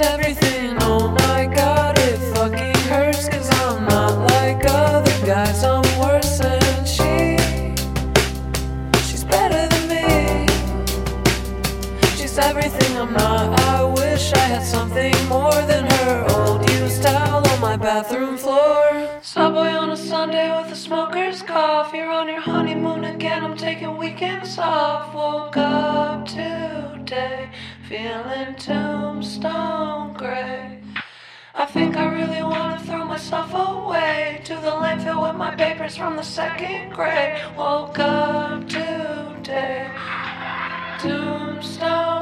everything, oh my god, it fucking hurts, cause I'm not like other guys, I'm worse than she's better than me. She's everything I'm not, I wish I had something more than her old used towel on my bathroom floor. Subway on a Sunday with a smoker's cough. You're on your honeymoon again, I'm taking weekends off. Woke up today feeling tombstone gray. I think I really wanna throw myself away to the landfill with my papers from the second grade. Woke up today, tombstone